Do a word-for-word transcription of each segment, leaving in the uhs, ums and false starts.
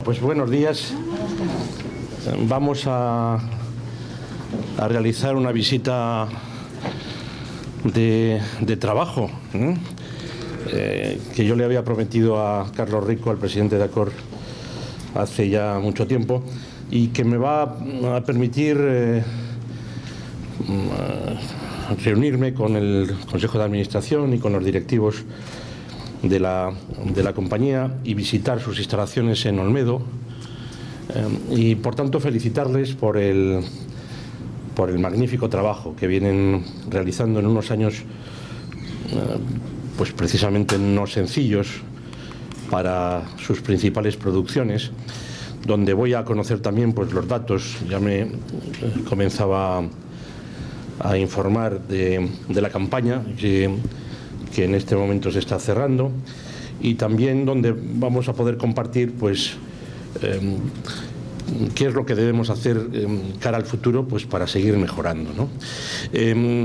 pues buenos días. Vamos a, a realizar una visita de, de trabajo ¿eh? Eh, que yo le había prometido a Carlos Rico, al presidente de Accor, hace ya mucho tiempo, y que me va a permitir eh, reunirme con el Consejo de Administración y con los directivos de la, de la compañía y visitar sus instalaciones en Olmedo eh, y por tanto felicitarles por el, por el magnífico trabajo que vienen realizando en unos años eh, pues precisamente no sencillos para sus principales producciones, donde voy a conocer también pues los datos. Ya me eh, comenzaba a informar de, de la campaña que que en este momento se está cerrando, y también donde vamos a poder compartir pues eh, qué es lo que debemos hacer eh, cara al futuro pues para seguir mejorando, ¿no? Eh,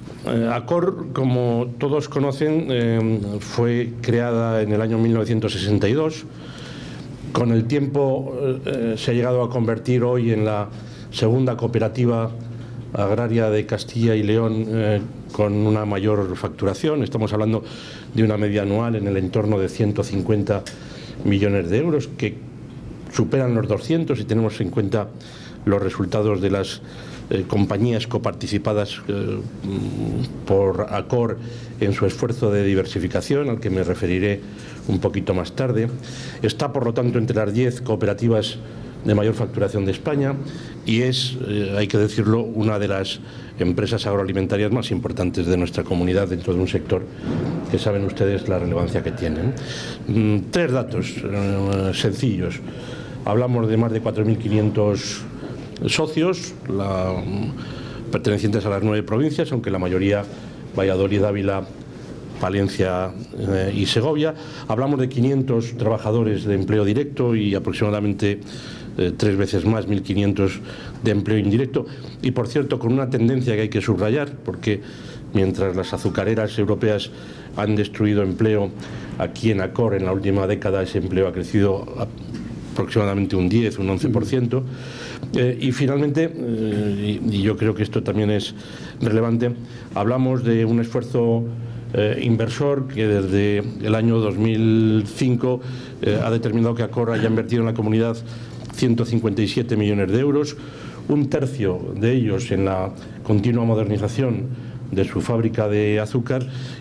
Accor, como todos conocen, eh, fue creada en el año mil novecientos sesenta y dos. Con el tiempo eh, se ha llegado a convertir hoy en la segunda cooperativa agraria de Castilla y León eh, con una mayor facturación. Estamos hablando de una media anual en el entorno de ciento cincuenta millones de euros, que superan los doscientos si tenemos en cuenta los resultados de las eh, compañías coparticipadas eh, por Accor en su esfuerzo de diversificación, al que me referiré un poquito más tarde. Está, por lo tanto, entre las diez cooperativas de mayor facturación de España y es, eh, hay que decirlo, una de las empresas agroalimentarias más importantes de nuestra comunidad dentro de un sector que saben ustedes la relevancia que tienen. Mm, tres datos eh, sencillos. Hablamos de más de cuatro mil quinientos socios, la, pertenecientes a las nueve provincias, aunque la mayoría Valladolid, Ávila, Palencia eh, y Segovia. Hablamos de quinientos trabajadores de empleo directo y aproximadamente eh, tres veces más, mil quinientos de empleo indirecto. Y, por cierto, con una tendencia que hay que subrayar, porque mientras las azucareras europeas han destruido empleo, aquí en Accor en la última década ese empleo ha crecido aproximadamente un diez, un once por ciento. Eh, y finalmente, eh, y, y yo creo que esto también es relevante, hablamos de un esfuerzo Eh, inversor que desde el año dos mil cinco eh, ha determinado que Accor haya invertido en la comunidad ciento cincuenta y siete millones de euros, un tercio de ellos en la continua modernización de su fábrica de azúcar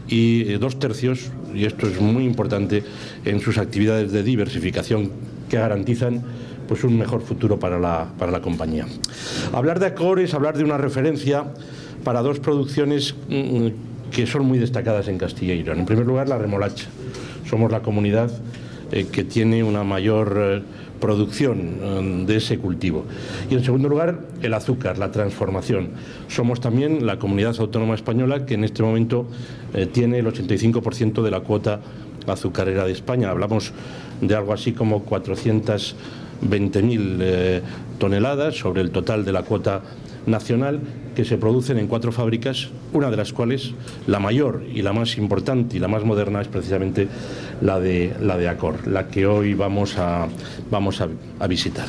y eh, dos tercios, y esto es muy importante, en sus actividades de diversificación que garantizan pues un mejor futuro para la, para la compañía. Hablar de Accor es hablar de una referencia para dos producciones mmm, que son muy destacadas en Castilla y León. En primer lugar, la remolacha. Somos la comunidad eh, que tiene una mayor eh, producción eh, de ese cultivo. Y en segundo lugar, el azúcar, la transformación. Somos también la comunidad autónoma española que en este momento eh, tiene el ochenta y cinco por ciento de la cuota azucarera de España. Hablamos de algo así como cuatrocientas veinte mil eh, toneladas sobre el total de la cuota nacional, que se producen en cuatro fábricas, una de las cuales, la mayor y la más importante y la más moderna, es precisamente la de, la de Accor, la que hoy vamos a, vamos a, a visitar.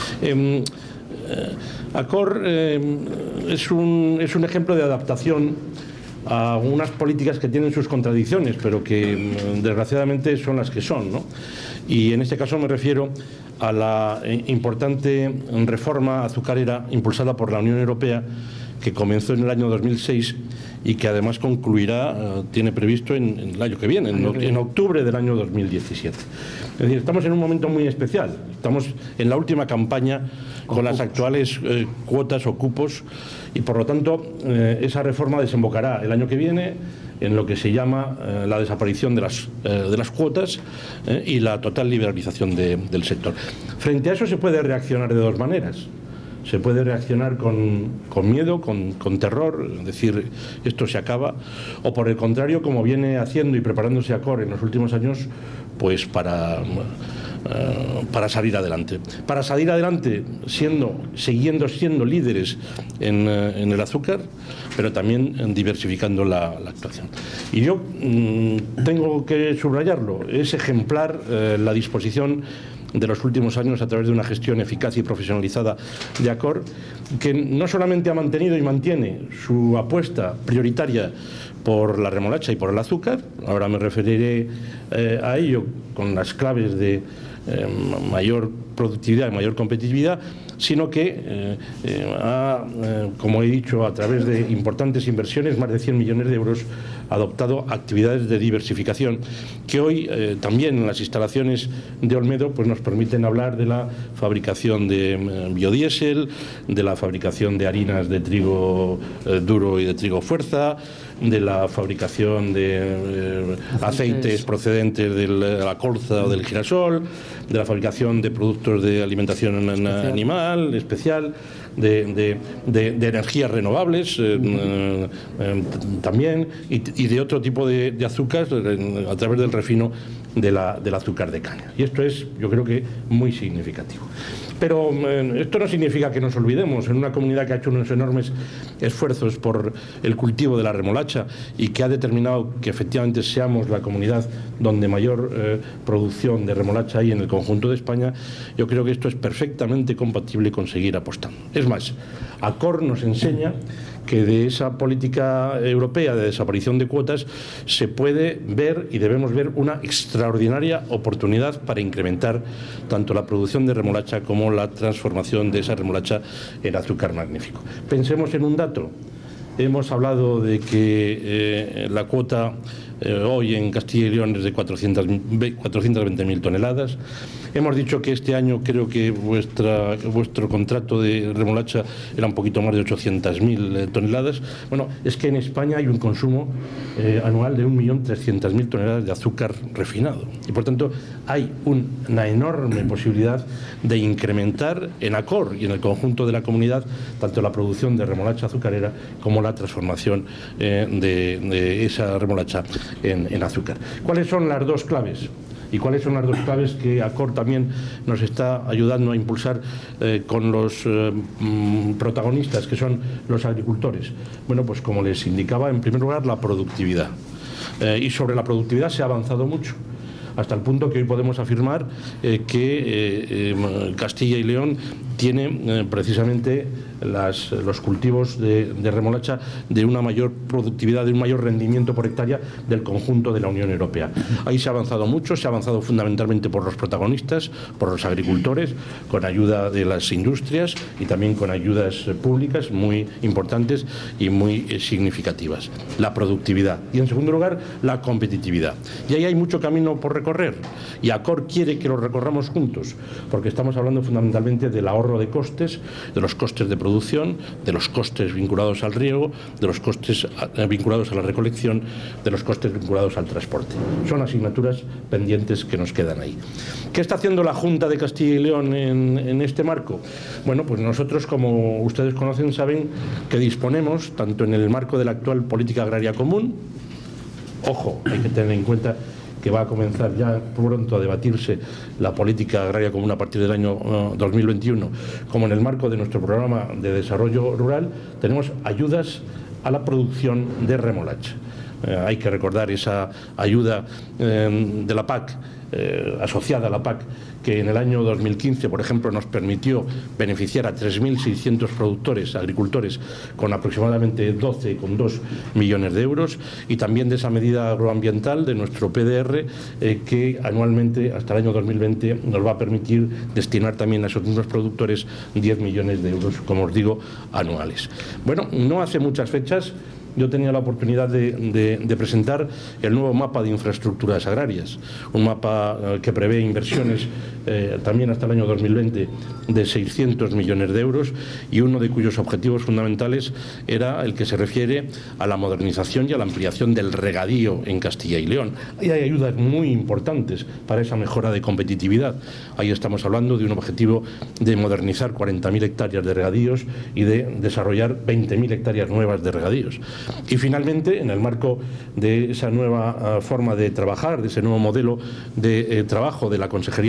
Eh, eh, Accor eh, es, un, es un ejemplo de adaptación a unas políticas que tienen sus contradicciones, pero que desgraciadamente son las que son, ¿no? Y en este caso me refiero a la importante reforma azucarera impulsada por la Unión Europea, que comenzó en el año dos mil seis y que además concluirá, uh, tiene previsto en, en el año que viene, en, en octubre del año dos mil diecisiete. Es decir, estamos en un momento muy especial, estamos en la última campaña con, con las actuales eh, cuotas o cupos, y por lo tanto eh, esa reforma desembocará el año que viene en lo que se llama eh, la desaparición de las, eh, de las cuotas eh, y la total liberalización de, del sector. Frente a eso se puede reaccionar de dos maneras. Se puede reaccionar con, con miedo, con, con terror, es decir, esto se acaba, o por el contrario, como viene haciendo y preparándose Accor en los últimos años, pues para, uh, para salir adelante. Para salir adelante siendo, siguiendo siendo líderes en, uh, en el azúcar, pero también diversificando la, la actuación. Y yo mmm, tengo que subrayarlo, es ejemplar uh, la disposición de los últimos años a través de una gestión eficaz y profesionalizada de Accor, que no solamente ha mantenido y mantiene su apuesta prioritaria por la remolacha y por el azúcar, ahora me referiré eh, a ello con las claves de eh, mayor productividad y mayor competitividad, sino que eh, eh, ha, eh, como he dicho, a través de importantes inversiones, más de cien millones de euros, adoptado actividades de diversificación que hoy eh, también en las instalaciones de Olmedo pues nos permiten hablar de la fabricación de eh, biodiesel, de la fabricación de harinas de trigo eh, duro y de trigo fuerza, de la fabricación de eh, aceites procedentes de la colza o del girasol, de la fabricación de productos de alimentación especial. animal especial, de, de, de, de energías renovables eh, eh, eh, también, y, y de otro tipo de, de azúcar eh, a través del refino de la, del azúcar de caña. Y esto es, yo creo que, muy significativo. Pero eh, esto no significa que nos olvidemos. En una comunidad que ha hecho unos enormes esfuerzos por el cultivo de la remolacha y que ha determinado que efectivamente seamos la comunidad donde mayor eh, producción de remolacha hay en el conjunto de España, yo creo que esto es perfectamente compatible con seguir apostando. Es más, Accor nos enseña que de esa política europea de desaparición de cuotas se puede ver y debemos ver una extraordinaria oportunidad para incrementar tanto la producción de remolacha como la transformación de esa remolacha en azúcar magnífico. Pensemos en un dato. Hemos hablado de que eh, la cuota eh, hoy en Castilla y León es de cuatrocientas veinte mil toneladas. Hemos dicho que este año creo que vuestra, vuestro contrato de remolacha era un poquito más de ochocientas mil eh, toneladas. Bueno, es que en España hay un consumo eh, anual de un millón trescientas mil toneladas de azúcar refinado. Y por tanto hay un, una enorme posibilidad de incrementar en Accor y en el conjunto de la comunidad tanto la producción de remolacha azucarera como la transformación eh, de, de esa remolacha en, en azúcar. ¿Cuáles son las dos claves? ¿Y cuáles son las dos claves que Accor también nos está ayudando a impulsar eh, con los eh, mm, protagonistas, que son los agricultores? Bueno, pues como les indicaba, en primer lugar, la productividad. Eh, y sobre la productividad se ha avanzado mucho, hasta el punto que hoy podemos afirmar eh, que eh, eh, Castilla y León tiene eh, precisamente las, los cultivos de, de remolacha de una mayor productividad, de un mayor rendimiento por hectárea del conjunto de la Unión Europea. Ahí se ha avanzado mucho, se ha avanzado fundamentalmente por los protagonistas, por los agricultores, con ayuda de las industrias y también con ayudas públicas muy importantes y muy eh, significativas. La productividad. Y en segundo lugar, la competitividad. Y ahí hay mucho camino por recorrer. Y Accor quiere que lo recorramos juntos, porque estamos hablando fundamentalmente del ahorro de costes, de los costes de producción, de los costes vinculados al riego, de los costes vinculados a la recolección, de los costes vinculados al transporte. Son asignaturas pendientes que nos quedan ahí. ¿Qué está haciendo la Junta de Castilla y León en, en este marco? Bueno, pues nosotros, como ustedes conocen, saben que disponemos, tanto en el marco de la actual política agraria común, ojo, hay que tener en cuenta que va a comenzar ya pronto a debatirse la política agraria común a partir del año uh, dos mil veintiuno, como en el marco de nuestro programa de desarrollo rural, tenemos ayudas a la producción de remolacha. Eh, hay que recordar esa ayuda eh, de la P A C, eh, asociada a la P A C, que en el año dos mil quince, por ejemplo, nos permitió beneficiar a tres mil seiscientos productores, agricultores, con aproximadamente doce coma dos millones de euros, y también de esa medida agroambiental de nuestro P D R, eh, que anualmente, hasta el año dos mil veinte, nos va a permitir destinar también a esos mismos productores diez millones de euros, como os digo, anuales. Bueno, no hace muchas fechas yo tenía la oportunidad de, de, de presentar el nuevo mapa de infraestructuras agrarias, un mapa eh, que prevé inversiones eh, también hasta el año dos mil veinte de seiscientos millones de euros, y uno de cuyos objetivos fundamentales era el que se refiere a la modernización y a la ampliación del regadío en Castilla y León. Ahí hay ayudas muy importantes para esa mejora de competitividad. Ahí estamos hablando de un objetivo de modernizar cuarenta mil hectáreas de regadíos y de desarrollar veinte mil hectáreas nuevas de regadíos. Y finalmente, en el marco de esa nueva uh, forma de trabajar, de ese nuevo modelo de eh, trabajo de la Consejería de Agricultura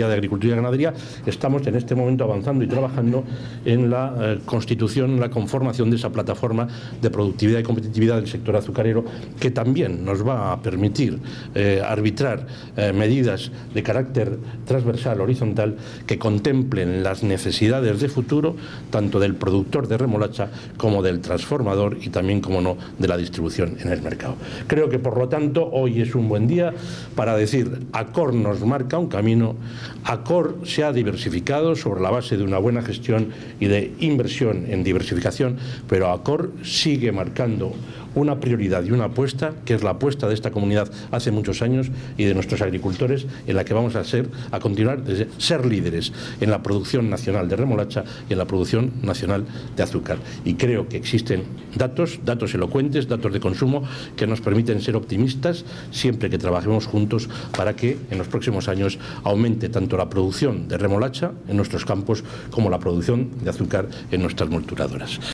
agricultura y ganadería, estamos en este momento avanzando y trabajando en la eh, constitución, la conformación de esa plataforma de productividad y competitividad del sector azucarero, que también nos va a permitir eh, arbitrar eh, medidas de carácter transversal, horizontal, que contemplen las necesidades de futuro tanto del productor de remolacha como del transformador y también, como no, de la distribución en el mercado. Creo que, por lo tanto, hoy es un buen día para decir: Acor nos marca un camino, Acor se ha diversificado sobre la base de una buena gestión y de inversión en diversificación, pero Acor sigue marcando una prioridad y una apuesta, que es la apuesta de esta comunidad hace muchos años y de nuestros agricultores, en la que vamos a ser, a continuar, desde ser líderes en la producción nacional de remolacha y en la producción nacional de azúcar. Y creo que existen datos, datos elocuentes, datos de consumo, que nos permiten ser optimistas siempre que trabajemos juntos para que en los próximos años aumente tanto la producción de remolacha en nuestros campos como la producción de azúcar en nuestras molturadoras.